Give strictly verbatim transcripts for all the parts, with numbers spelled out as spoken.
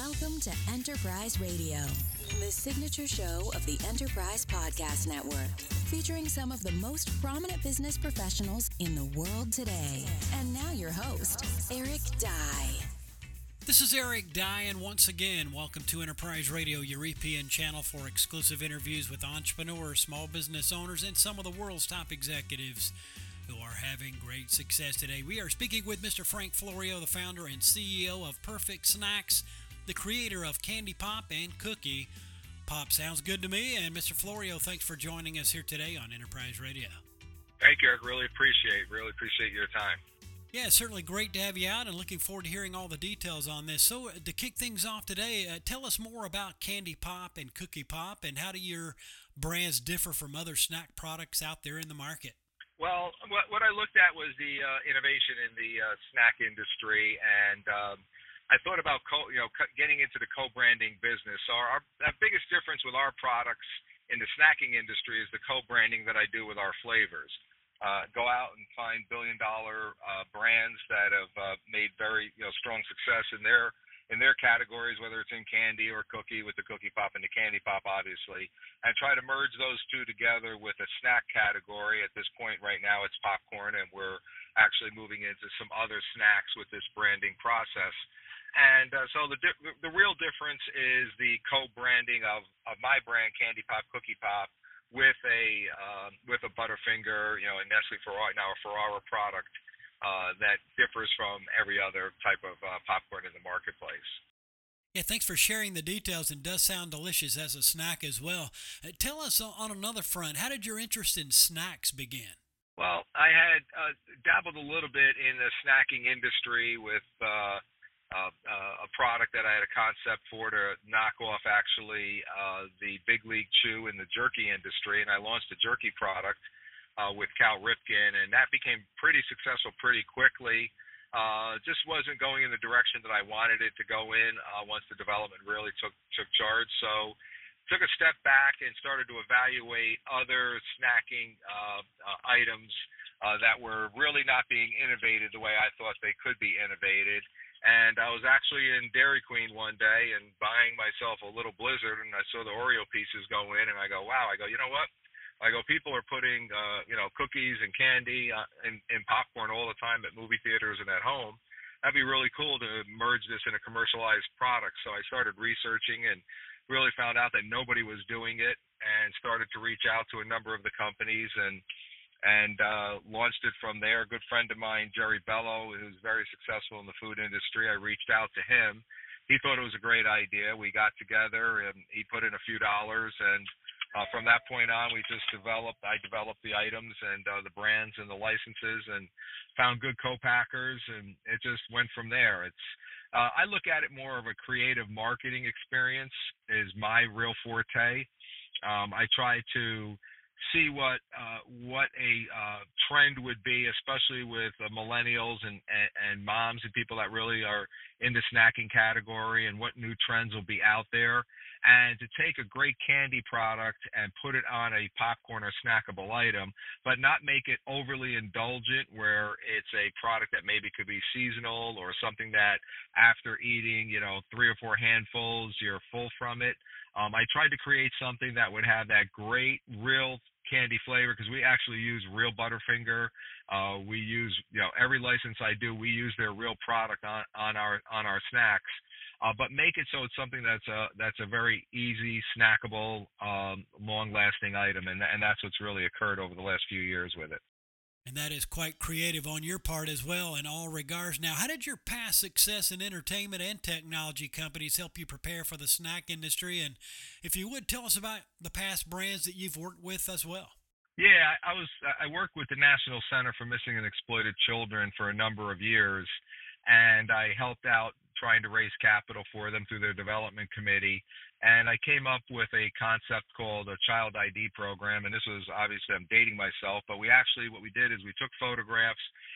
Welcome to Enterprise Radio, the signature show of the Enterprise Podcast Network, featuring some of the most prominent business professionals in the world today. And now your host, Eric Dye. This is Eric Dye, and once again, welcome to Enterprise Radio, your E P N channel for exclusive interviews with entrepreneurs, small business owners, and some of the world's top executives who are having great success today. We are speaking with Mister Frank Florio, the founder and C E O of Perfect Snacks, the creator of Candy Pop and Cookie Pop. Sounds good to me. And Mister Florio, thanks for joining us here today on Enterprise Radio. Thank you, Eric. Really appreciate, really appreciate your time. Yeah, it's certainly great to have you out and looking forward to hearing all the details on this. So uh, to kick things off today, uh, tell us more about Candy Pop and Cookie Pop, and how do your brands differ from other snack products out there in the market? Well, what, what I looked at was the uh, innovation in the uh, snack industry, and um, I thought about co- you know getting into the co-branding business. So our, our biggest difference with our products in the snacking industry is the co-branding that I do with our flavors. Uh, go out and find billion-dollar uh, brands that have uh, made very you know strong success in their in their categories, whether it's in candy or cookie, with the Cookie Pop and the Candy Pop, obviously, and try to merge those two together with a snack category. At this point right now, it's popcorn, and we're actually moving into some other snacks with this branding process. And uh, so the di- the real difference is the co-branding of, of my brand, Candy Pop, Cookie Pop, with a uh, with a Butterfinger, you know, a Nestle Ferraro, now a Ferraro product uh, that differs from every other type of uh, popcorn in the marketplace. Yeah, thanks for sharing the details, and does sound delicious as a snack as well. Uh, tell us on another front, how did your interest in snacks begin? Well, I had uh, dabbled a little bit in the snacking industry with uh, uh, uh, a product that I had a concept for to knock off actually uh, the Big League Chew in the jerky industry, and I launched a jerky product uh, with Cal Ripken, and that became pretty successful pretty quickly. Uh, just wasn't going in the direction that I wanted it to go in uh, once the development really took took charge. So took a step back and started to evaluate other snacking uh, uh, items uh, that were really not being innovated the way I thought they could be innovated. And I was actually in Dairy Queen one day and buying myself a little Blizzard, and I saw the Oreo pieces go in, and I go, wow, I go, you know what? I go, people are putting, uh, you know, cookies and candy uh, and, and popcorn all the time at movie theaters and at home. That'd be really cool to merge this in a commercialized product. So I started researching and really found out that nobody was doing it, and started to reach out to a number of the companies and and uh, launched it from there. A good friend of mine, Jerry Bello, who's very successful in the food industry, I reached out to him. He thought it was a great idea. We got together, and he put in a few dollars, and Uh, from that point on, we just developed, I developed the items and uh, the brands and the licenses, and found good co-packers, and it just went from there. It's, uh, I look at it more of a creative marketing experience is my real forte. Um, I try to see what uh, what a uh, trend would be, especially with uh, millennials and, and, and moms and people that really are in the snacking category, and what new trends will be out there. And to take a great candy product and put it on a popcorn or snackable item, but not make it overly indulgent where it's a product that maybe could be seasonal or something that after eating, you know, three or four handfuls, you're full from it. Um, I tried to create something that would have that great, real candy flavor, because we actually use real Butterfinger. Uh, we use, you know, every license I do, we use their real product on, on our on our snacks. Uh, but make it so it's something that's a that's a very easy, snackable, um, long-lasting item, and and that's what's really occurred over the last few years with it. And that is quite creative on your part as well in all regards. Now, how did your past success in entertainment and technology companies help you prepare for the snack industry? And if you would, tell us about the past brands that you've worked with as well. Yeah, I, I was I worked with the National Center for Missing and Exploited Children for a number of years, and I helped out trying to raise capital for them through their development committee. And I came up with a concept called a child I D program. And this was obviously, I'm dating myself, but we actually, what we did is we took photographs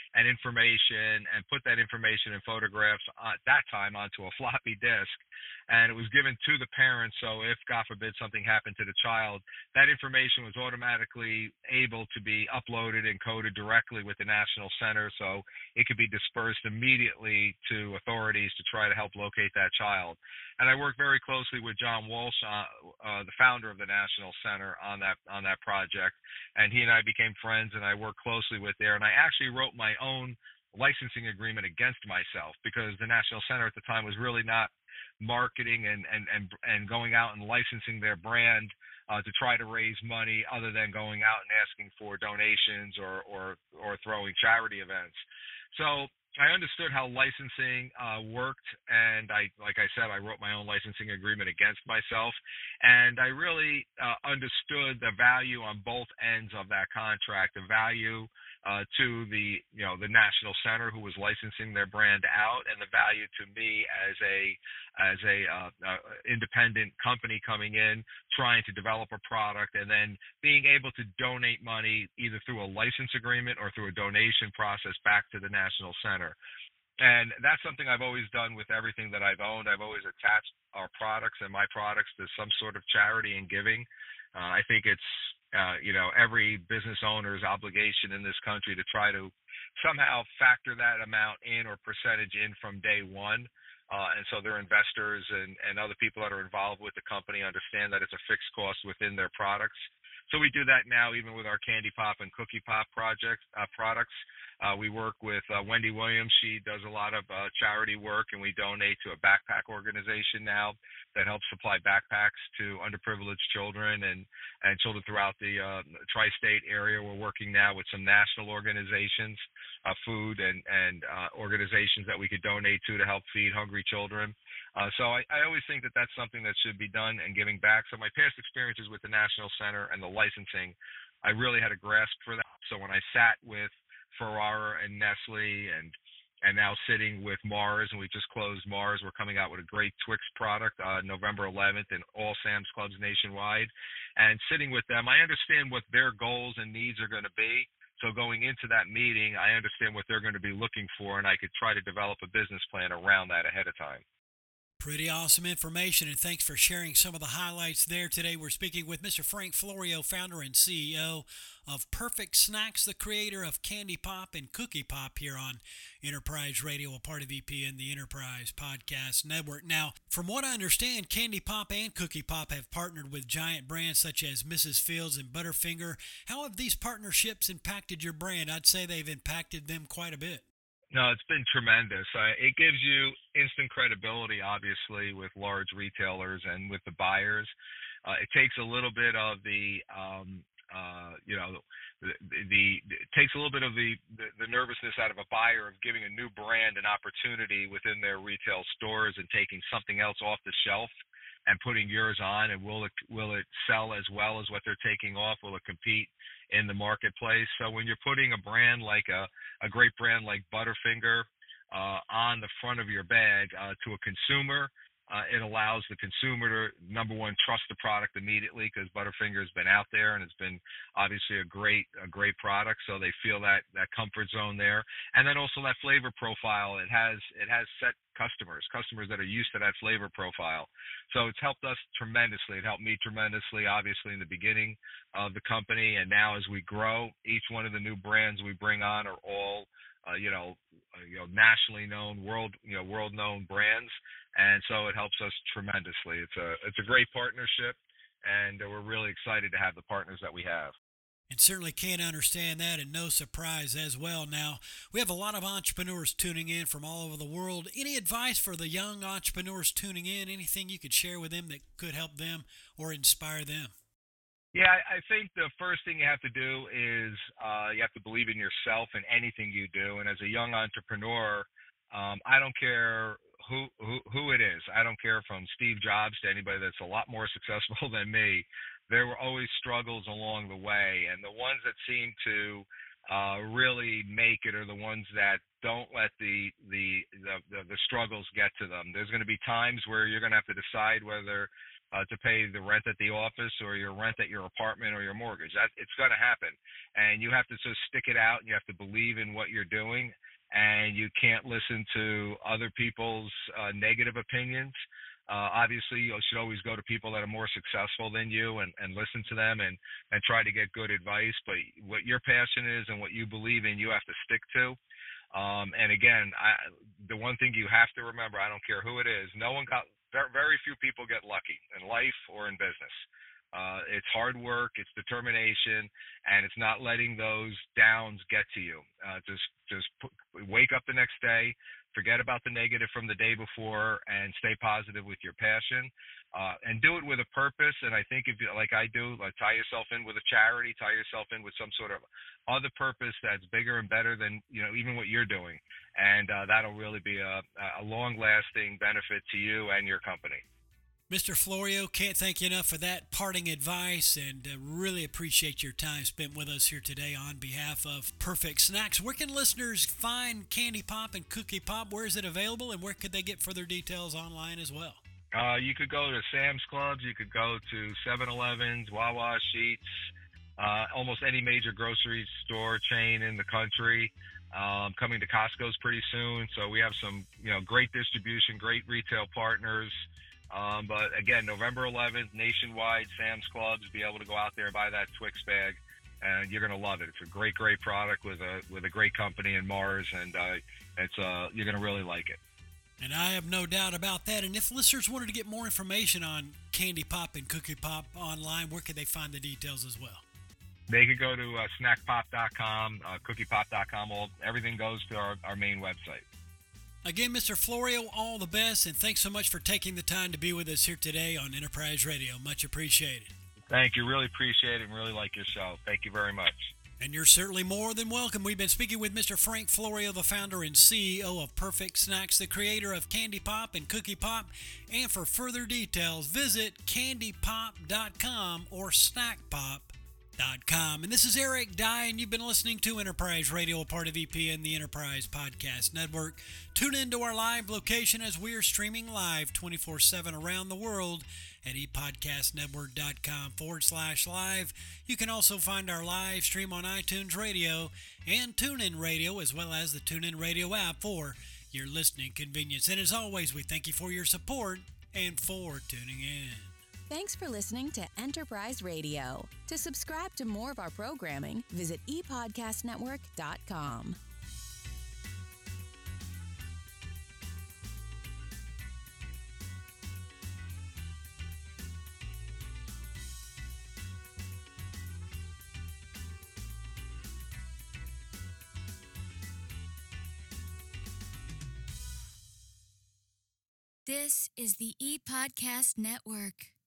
and information and put that information and photographs at that time onto a floppy disk. And it was given to the parents. So if, God forbid, something happened to the child, that information was automatically able to be uploaded and coded directly with the National Center. So it could be dispersed immediately to authorities to try to help locate that child. And I worked very closely with John Walsh, uh, uh, the founder of the National Center, on that on that project. And he and I became friends, and I worked closely with there. And I actually wrote my own licensing agreement against myself, because the National Center at the time was really not marketing and and and, and going out and licensing their brand uh, to try to raise money, other than going out and asking for donations or or or throwing charity events. So I understood how licensing uh, worked, and I, like I said, I wrote my own licensing agreement against myself, and I really uh, understood the value on both ends of that contract, the value uh, to the, you know, the National Center, who was licensing their brand out, and the value to me as a as a uh, uh, independent company coming in, trying to develop a product, and then being able to donate money either through a license agreement or through a donation process back to the National Center. And that's something I've always done with everything that I've owned. I've always attached our products and my products to some sort of charity and giving. Uh, I think it's, uh, you know, every business owner's obligation in this country to try to somehow factor that amount in or percentage in from day one. Uh, and so their investors and, and other people that are involved with the company understand that it's a fixed cost within their products. So we do that now even with our Candy Pop and Cookie Pop project uh, products. Uh, we work with uh, Wendy Williams. She does a lot of uh, charity work, and we donate to a backpack organization now that helps supply backpacks to underprivileged children and, and children throughout the uh, tri-state area. We're working now with some national organizations, uh, food and, and uh, organizations that we could donate to to help feed hungry children. Uh, so I, I always think that that's something that should be done and giving back. So my past experiences with the National Center and the licensing, I really had a grasp for that. So when I sat with Ferrara and Nestle and and now sitting with Mars, and we just closed Mars. We're coming out with a great Twix product uh, November eleventh in all Sam's Clubs nationwide. And sitting with them, I understand what their goals and needs are going to be. So going into that meeting, I understand what they're going to be looking for, and I could try to develop a business plan around that ahead of time. Pretty awesome information, and thanks for sharing some of the highlights there today. We're speaking with Mister Frank Florio, founder and C E O of Perfect Snacks, the creator of Candy Pop and Cookie Pop, here on Enterprise Radio, a part of E P N, the Enterprise Podcast Network. Now, from what I understand, Candy Pop and Cookie Pop have partnered with giant brands such as Missus Fields and Butterfinger. How have these partnerships impacted your brand? I'd say they've impacted them quite a bit. No, it's been tremendous. Uh, it gives you instant credibility, obviously, with large retailers and with the buyers. Uh, it takes a little bit of the, um, uh, you know, the, the it takes a little bit of the, the, the nervousness out of a buyer of giving a new brand an opportunity within their retail stores and taking something else off the shelf and putting yours on, and will it will it sell as well as what they're taking off? Will it compete in the marketplace? So when you're putting a brand like a, a great brand like Butterfinger uh, on the front of your bag uh, to a consumer, uh, it allows the consumer to, number one, trust the product immediately, because Butterfinger has been out there and it's been obviously a great a great product, so they feel that that comfort zone there. And then also that flavor profile, it has it has set customers, customers that are used to that flavor profile. So it's helped us tremendously. It helped me tremendously, obviously, in the beginning of the company. And now as we grow, each one of the new brands we bring on are all, uh, you know, uh, you know, nationally known, world, you know, world-known brands. And so it helps us tremendously. It's a, it's a great partnership, and we're really excited to have the partners that we have. And certainly can't understand that, and no surprise as well. Now, we have a lot of entrepreneurs tuning in from all over the world. Any advice for the young entrepreneurs tuning in? Anything you could share with them that could help them or inspire them? Yeah, I think the first thing you have to do is uh, you have to believe in yourself in anything you do. And as a young entrepreneur, um, I don't care who, who who it is. I don't care from Steve Jobs to anybody that's a lot more successful than me. There were always struggles along the way, and the ones that seem to uh, really make it are the ones that don't let the the, the the the struggles get to them. There's going to be times where you're going to have to decide whether uh, to pay the rent at the office or your rent at your apartment or your mortgage. That it's going to happen, and you have to just stick it out. And you have to believe in what you're doing, and you can't listen to other people's uh, negative opinions. Uh, obviously, you should always go to people that are more successful than you and, and listen to them and, and try to get good advice. But what your passion is and what you believe in, you have to stick to. Um, and again, I, the one thing you have to remember, I don't care who it is, no one got, very few people get lucky in life or in business. Uh, it's hard work, it's determination, and it's not letting those downs get to you. Uh, just just put, wake up the next day, forget about the negative from the day before, and stay positive with your passion. Uh, and do it with a purpose. And I think if you, like I do, like tie yourself in with a charity, tie yourself in with some sort of other purpose that's bigger and better than, you know, even what you're doing. And uh, that'll really be a, a long-lasting benefit to you and your company. Mister Florio, can't thank you enough for that parting advice, and uh, really appreciate your time spent with us here today on behalf of Perfect Snacks. Where can listeners find Candy Pop and Cookie Pop? Where is it available, and where could they get further details online as well? Uh, you could go to Sam's Clubs. You could go to seven elevens, Wawa, Sheetz, uh, almost any major grocery store chain in the country. Um, coming to Costco's pretty soon. So we have some, you know, great distribution, great retail partners. Um, but again, November eleventh, nationwide, Sam's Clubs, be able to go out there and buy that Twix bag, and you're going to love it. It's a great, great product with a with a great company in Mars, and uh, it's uh, you're going to really like it. And I have no doubt about that. And if listeners wanted to get more information on Candy Pop and Cookie Pop online, where could they find the details as well? They could go to uh, snack pop dot com, uh, cookie pop dot com. All, everything goes to our, our main website. Again, Mister Florio, all the best, and thanks so much for taking the time to be with us here today on Enterprise Radio. Much appreciated. Thank you. Really appreciate it and really like your show. Thank you very much. And you're certainly more than welcome. We've been speaking with Mister Frank Florio, the founder and C E O of Perfect Snacks, the creator of Candy Pop and Cookie Pop. And for further details, visit candy pop dot com or snack pop dot com. And this is Eric Dye, and you've been listening to Enterprise Radio, a part of E P N, the Enterprise Podcast Network. Tune into our live location as we are streaming live twenty-four seven around the world at epodcastnetwork.com forward slash live. You can also find our live stream on iTunes Radio and TuneIn Radio, as well as the TuneIn Radio app for your listening convenience. And as always, we thank you for your support and for tuning in. Thanks for listening to Enterprise Radio. To subscribe to more of our programming, visit e podcast network dot com. This is the ePodcast Network.